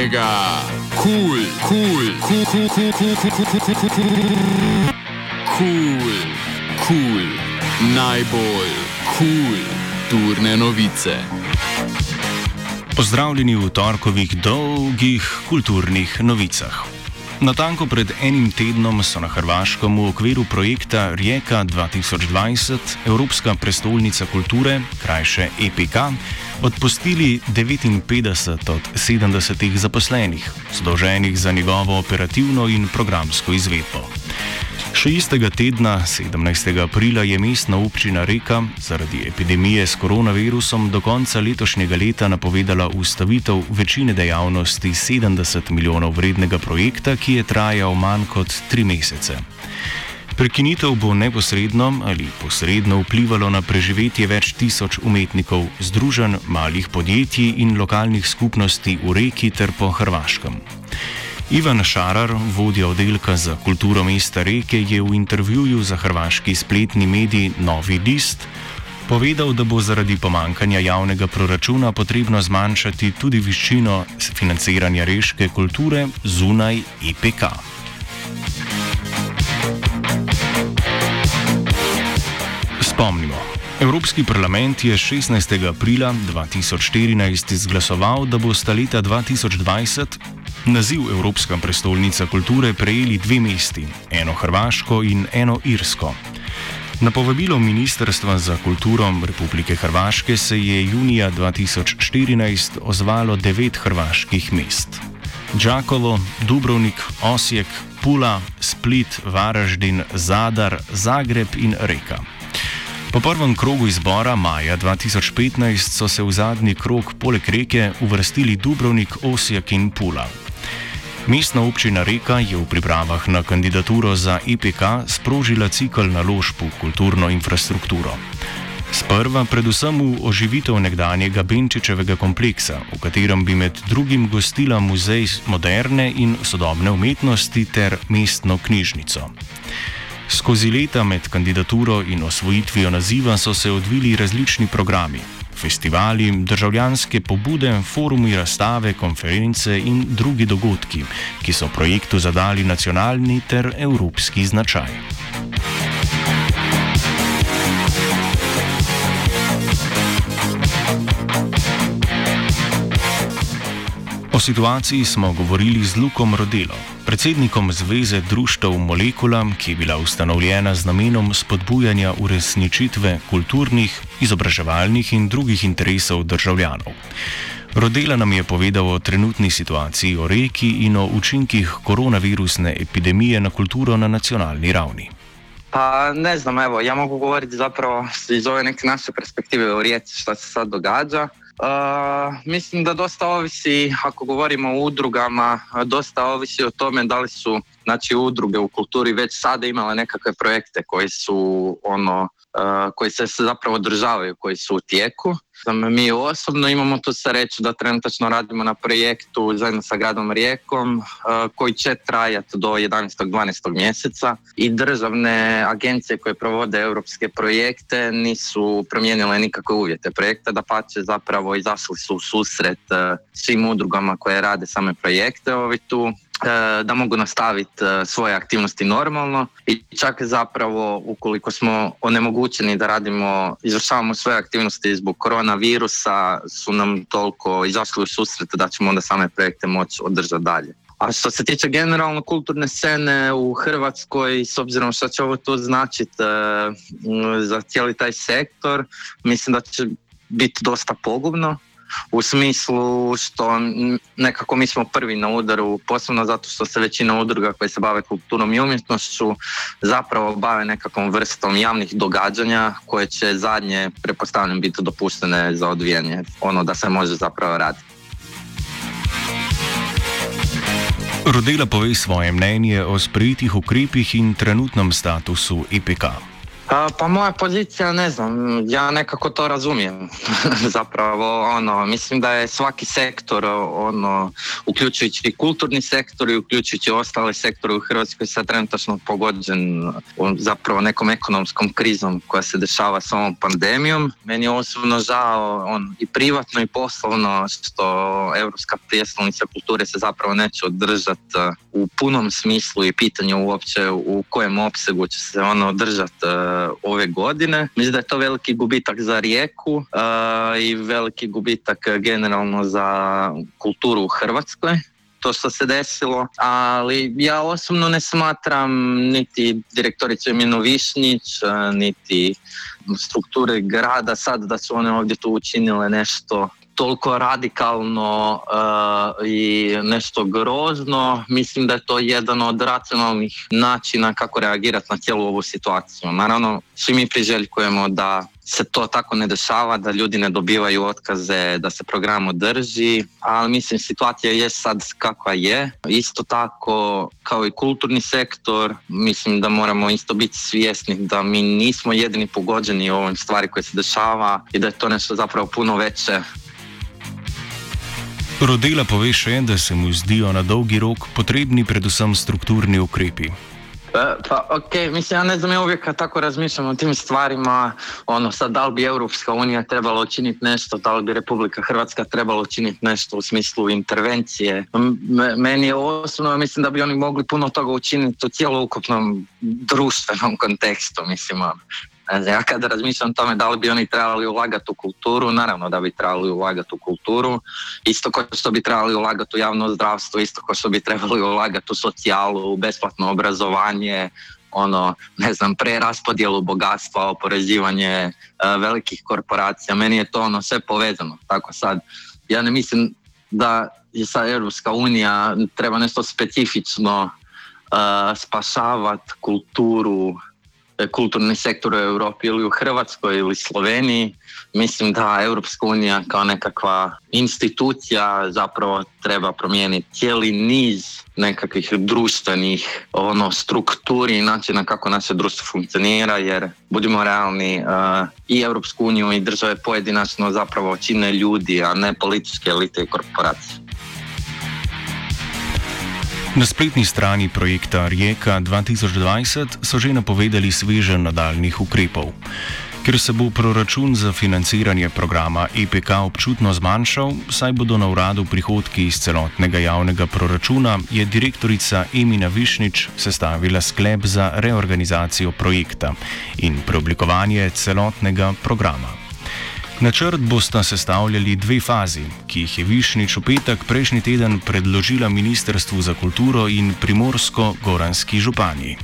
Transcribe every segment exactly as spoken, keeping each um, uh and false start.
mega, cool, cool, cool, cool, cool, cool, cool, cool, cool, cool, cool, cool, najbolj cool turne novice. Pozdravljeni v torkovih dolgih kulturnih novicah. Natanko pred enim tednom so na Hrvaškem v okviru projekta Rijeka dva tisoč dvajset Evropska prestolnica kulture, krajše E P K, odpustili devetinpetdeset od sedemdesetih zaposlenih, zadolženih za njegovo operativno in programsko izvedbo. Še istega tedna, sedemnajstega aprila, je mestna občina Reka zaradi epidemije s koronavirusom do konca letošnjega leta napovedala ustavitev večine dejavnosti sedemdeset milijonov vrednega projekta, ki je trajal manj kot tri mesece. Prekinitev bo neposredno ali posredno vplivalo na preživetje več tisoč umetnikov, združenj, malih podjetij in lokalnih skupnosti v Reki ter po Hrvaškem. Ivan Šarar, vodja oddelka za kulturo mesta Reke, je v intervjuju za hrvaški spletni medij Novi list povedal, da bo zaradi pomankanja javnega proračuna potrebno zmanjšati tudi višino financiranja reške kulture zunaj E P K. Spomnimo. Evropski parlament je šestnajstega aprila dva tisoč štirinajst izglasoval, da bosta leta dva tisoč dvajset naziv Evropska prestolnica kulture prejeli dve mesti, eno Hrvaško in eno Irsko. Na povabilo Ministrstva za kulturo Republike Hrvaške se je junija dva tisoč štirinajst ozvalo devet hrvaških mest: Đakovo, Dubrovnik, Osijek, Pula, Split, Varaždin, Zadar, Zagreb in Reka. Po prvem krogu izbora maja dva tisoč petnajst so se v zadnji krog poleg Reke uvrstili Dubrovnik, Osijek in Pula. Mestna občina Reka je v pripravah na kandidaturo za E P K sprožila cikel naložb v kulturno infrastrukturo. Sprva predvsem v oživitev nekdanjega Benčičevega kompleksa, v katerem bi med drugim gostila muzej moderne in sodobne umetnosti ter mestno knjižnico. Skozi leta med kandidaturo in osvojitvijo naziva so se odvili različni programi: festivali, državljanske pobude, forumi, razstave, konference in drugi dogodki, ki so projektu zadali nacionalni ter evropski značaj. O situaciji smo govorili z Lukom Rodelo, predsednikom Zveze društev Molekula, ki je bila ustanovljena z namenom spodbujanja uresničitve kulturnih, izobraževalnih in drugih interesov državljanov. Rodela nam je povedal o trenutni situaciji o Reki in o učinkih koronavirusne epidemije na kulturo na nacionalni ravni. Pa ne znam, evo, ja mogu govoriti zapravo iz ove neke naše perspektive o Rijeci šta se sad događa. Uh, mislim da dosta ovisi, ako govorimo o udrugama, dosta ovisi o tome da li su, znači, udruge u kulturi već sada imale nekakve projekte koji su ono, uh, koji se zapravo održavaju, koji su u tijeku. Mi osobno imamo tu sreću da trenutačno radimo na projektu zajedno sa gradom Rijekom uh, koji će trajati do jedanaestog dvanaestog mjeseca i državne agencije koje provode europske projekte nisu promijenile nikakve uvjete projekta, dapače zapravo izašli su u susret uh, svim udrugama koje rade same projekte ovi tu, da mogu nastaviti svoje aktivnosti normalno i čak zapravo ukoliko smo onemogućeni da radimo, izvršavamo svoje aktivnosti zbog koronavirusa, su nam toliko izašli u susret da ćemo onda same projekte moći održati dalje. A što se tiče generalno kulturne scene u Hrvatskoj, s obzirom što će ovo tu značiti za cijeli taj sektor, mislim da će biti dosta pogubno. U smislu što nekako mi smo prvi na udaru, posebno zato što se većina udruga koje se bave kulturom i umjetnošću zapravo bave nekakvom vrstom javnih događanja koje će zadnje, pretpostavljam, biti dopuštene za odvijanje, ono da se može zapravo raditi. Rodela pove svoje mnenje o sprejetih ukrepih in trenutnem statusu E P K. Pa, pa moja pozicija, ne znam, ja nekako to razumijem. Zapravo, ono, mislim da je svaki sektor, ono, uključujući i kulturni sektor i uključujući ostale sektore u Hrvatskoj sad trenutačno pogođen zapravo nekom ekonomskom krizom koja se dešava s ovom pandemijom. Meni je osobno žao on, i privatno i poslovno što Europska prijestolnica kulture se zapravo neće održati u punom smislu i pitanju uopće u kojem opsegu će se ono održati ove godine. Mislim da je to veliki gubitak za Rijeku uh, i veliki gubitak generalno za kulturu u Hrvatskoj, to što se desilo, ali ja osobno ne smatram niti direktoricu Eminu Višnjić, niti strukture grada sad da su one ovdje tu učinile nešto toliko radikalno uh, i nešto grozno. Mislim da je to jedan od racionalnih načina kako reagirati na cijelu ovu situaciju. Naravno, svi mi priželjkujemo da se to tako ne dešava, da ljudi ne dobivaju otkaze, da se program održi, ali mislim situacija je sad kakva je. Isto tako kao i kulturni sektor, mislim da moramo isto biti svjesni da mi nismo jedini pogođeni ovim stvari koje se dešava i da je to nešto zapravo puno veće. Rodela pove še, da se mu zdijo na dolgi rok potrebni predvsem strukturni ukrepi. Pa, pa ok, mislim, ja ne znam, ja uvijek kad tako razmišljam o tim stvarima, ono sad da li bi Europska unija trebala učiniti nešto, da li bi Republika Hrvatska trebala učiniti nešto u smislu intervencije. M- meni je osobno, mislim da bi oni mogli puno toga učiniti u cijelokupnom društvenom kontekstu, mislim, ono. Ja kada razmišljam o tome da li bi oni trebali ulagati u kulturu, naravno da bi trebali ulagati u kulturu, isto kao što bi trebali ulagati u javno zdravstvo, isto kao što bi trebali ulagati u socijalu, u besplatno obrazovanje, ono, ne znam, preraspodjelu bogatstva, oporezivanje uh, velikih korporacija. Meni je to ono sve povezano. Tako sad, ja ne mislim da je sad Europska unija treba nešto specifično uh, spašavati kulturu, kulturni sektor u Europi ili u Hrvatskoj ili Sloveniji. Mislim da Europska unija kao nekakva institucija zapravo treba promijeniti cijeli niz nekakvih društvenih ono, strukturi i načina kako naše društvo funkcionira, jer budimo realni, uh, i Europsku uniju i države pojedinačno zapravo čine ljudi, a ne političke elite i korporacije. Na spletni strani projekta Rijeka dva tisoč dvajset so že napovedali sveženj nadaljnih ukrepov. Ker se bo proračun za financiranje programa E P K občutno zmanjšal, saj bodo na uradu prihodki iz celotnega javnega proračuna, je direktorica Emina Višnjić sestavila sklep za reorganizacijo projekta in preoblikovanje celotnega programa. Načrt bosta sestavljali dve fazi, ki jih je Višnjić v petek prejšnji teden predložila Ministrstvu za kulturo in Primorsko-goranski županiji.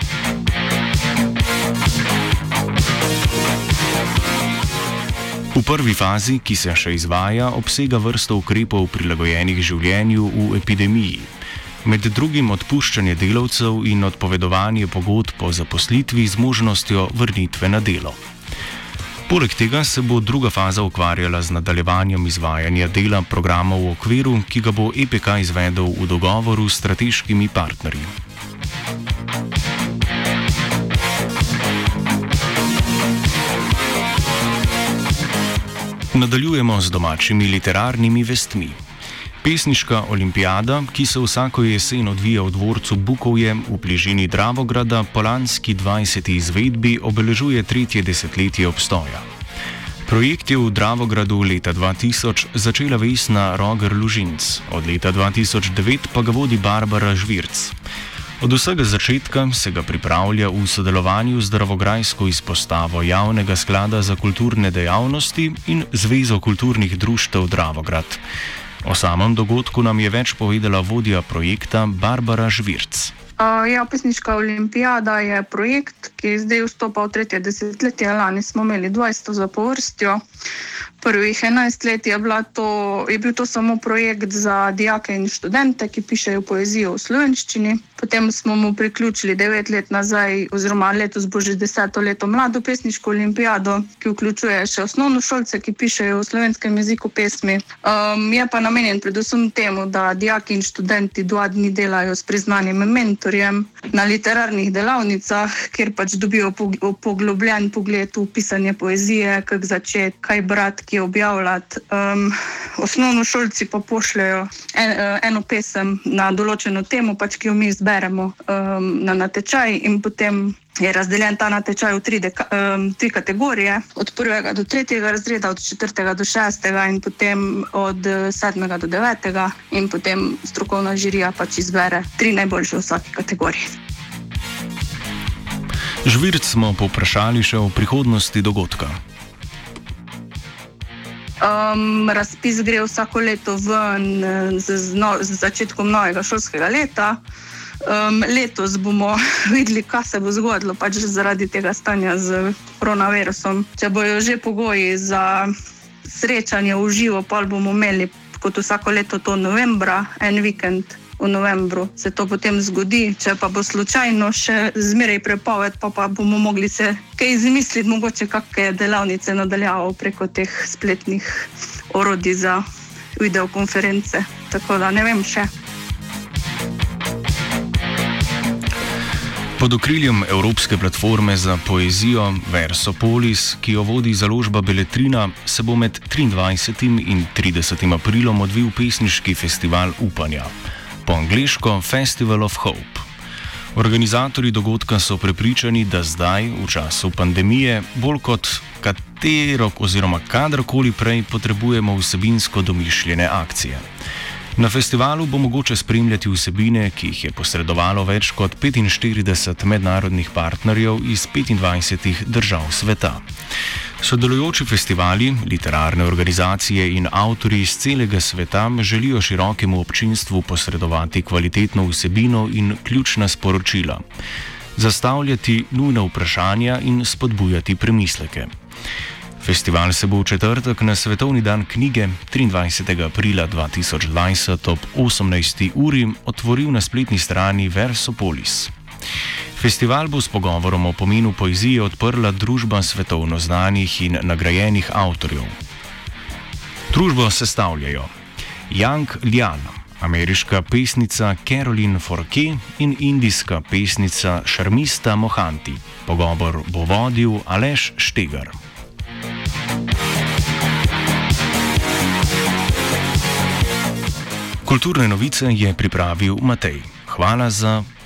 V prvi fazi, ki se še izvaja, obsega vrsto ukrepov prilagojenih življenju v epidemiji. Med drugim odpuščanje delavcev in odpovedovanje pogodb o zaposlitvi z možnostjo vrnitve na delo. Poleg tega se bo druga faza ukvarjala z nadaljevanjem izvajanja dela programov v okviru, ki ga bo E P K izvedel v dogovoru s strateškimi partnerji. Nadaljujemo z domačimi literarnimi vestmi. Pesniška olimpijada, ki se vsako jesen odvija v dvorcu Bukovje v bližini Dravograda, po lanski dvajseti izvedbi obeležuje tretje desetletje obstoja. Projekt je v Dravogradu leta dva tisoč začela Vesna Roger-Lužinc, od leta dva tisoč devet pa ga vodi Barbara Žvirc. Od vsega začetka se ga pripravlja v sodelovanju z Dravograjsko izpostavo Javnega sklada za kulturne dejavnosti in Zvezo kulturnih društev Dravograd. O samem dogodku nam je več povedala vodja projekta Barbara Žvirc. Uh, ja, Pesniška olimpijada je projekt, ki zdaj vstopa v tretje desetletje. Lani smo imeli dvajseto zapovrstjo. Prvih enajst let je, bila to, je bil to samo projekt za dijake in študente, ki pišejo poezijo v slovenščini. Potem smo mu priključili devet let nazaj, oziroma letos bo že deseto leto mlado pesniško olimpijado, ki vključuje še osnovnošolce, ki pišejo v slovenskem jeziku pesmi. Um, je pa namenjen predvsem temu, da dijaki in študenti dva dni delajo s priznanim mentorjem na literarnih delavnicah, kjer pač dobijo poglobljen pogled v pisanje poezije, kako začeti, kaj brati, ki objavljati. Um, osnovnošolci pa pošljajo en, eno pesem na določeno temo, pač, ki jo mi izberemo um, na natečaj, in potem je razdeljen ta natečaj v tri, deka, um, tri kategorije, od prvega do tretjega razreda, od četrtega do šestega in potem od sedmega do devetega, in potem strokovna žirija pač izbere tri najboljše v vsaki kategoriji. Žvirt smo povprašali še o prihodnosti dogodka. Um, razpis gre vsako leto ven z, z, no, z začetkom novega šolskega leta. Um, letos bomo videli, kaj se bo zgodilo, pač zaradi tega stanja z koronavirusom. Če bojo že pogoji za srečanje v živo, pa bomo imeli kot vsako leto to novembra, en vikend v novembru se to potem zgodi. Če pa bo slučajno še zmeraj prepoved, pa, pa bomo mogli se kaj izmisliti, mogoče kakšne delavnice nadaljavo preko teh spletnih orodij za videokonference. Tako da ne vem še. Pod okriljem Evropske platforme za poezijo Versopolis, ki jo vodi založba Beletrina, se bo med triindvajsetim in tridesetim aprilom odvil pesniški festival upanja, po angleško Festival of Hope. Organizatorji dogodka so prepričani, da zdaj, v času pandemije, bolj kot katero oziroma kadarkoli prej potrebujemo vsebinsko domišljene akcije. Na festivalu bo mogoče spremljati vsebine, ki jih je posredovalo več kot petinštirideset mednarodnih partnerjev iz petindvajsetih držav sveta. Sodelujoči festivali, literarne organizacije in avtorji iz celega sveta želijo širokemu občinstvu posredovati kvalitetno vsebino in ključna sporočila, zastavljati nujna vprašanja in spodbujati premisleke. Festival se bo v četrtek na Svetovni dan knjige triindvajsetega aprila dva tisoč dvajset ob osemnajsti uri otvoril na spletni strani Versopolis. Festival bo s pogovorom o pomenu poezije odprla družba svetovno znanih in nagrajenih avtorjev. Družbo sestavljajo Yang Lian, ameriška pesnica Caroline Forquet in indijska pesnica Sharmista Mohanty. Pogovor bo vodil Aleš Štegar. Kulturne novice je pripravil Matej. Hvala za